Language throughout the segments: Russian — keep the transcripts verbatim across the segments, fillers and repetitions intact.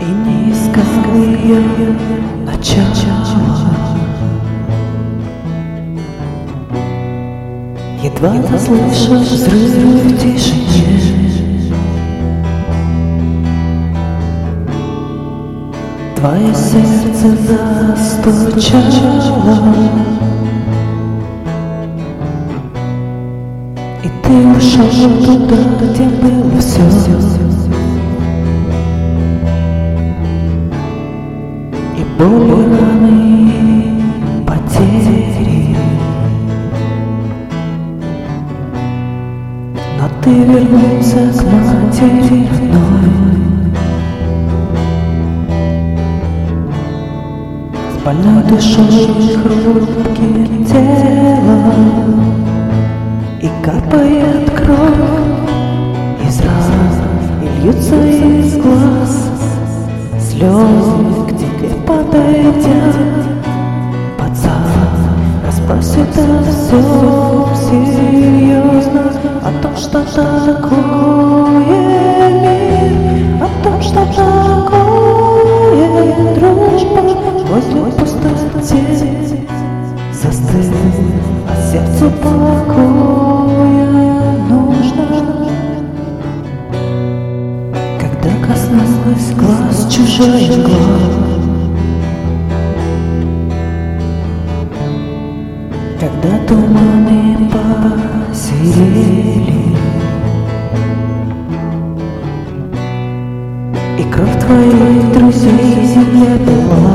не искал ее начала. Едва слышал взрыв в тишине. Твое сердце застучало, и ты ушел туда, где было все. И боли, раны, потери, но ты вернулся к матери родной. С больной душой, хрупким телом, и капает кровь из ран, и льются из глаз слезы. К тебе подойдя, пацан расспросит о всем серьезно, о том, что такое мир, о том, что такое дружба возле пустоте. Застыл, а сердцу покоя нужно. Когда коснулась глаз чужая мгла, когда туманы посерели, и кровь твоих друзей земля пила,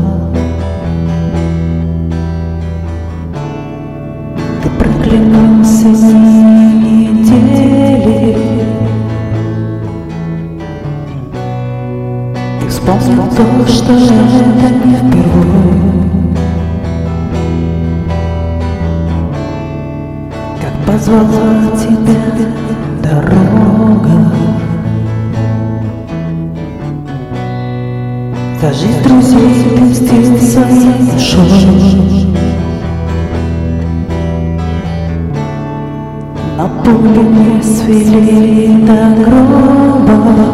ты проклялся недели. Ты вспомнил то, что это не впервые, как позвала тебя дорога. За жизнь друзей ты мстил своей душой, но пули не свели до гроба,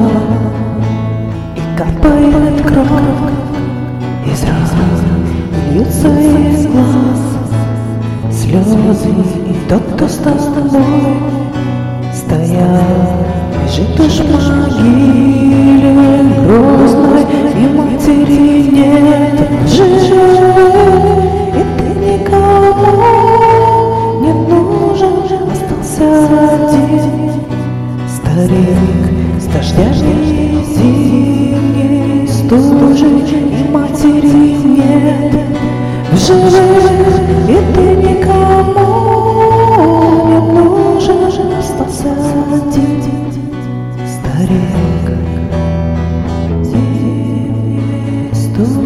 и капает кровь из ран, и льются из глаз слезы. И тот, кто с тобой стоял, лежит уж в могиле грозной, и матери нет в живых, и ты никому не нужен. Остался один старик с дождями зимней стужи, и матери нет в живых, и ты никому не нужен. Остался один старик зимней стужи.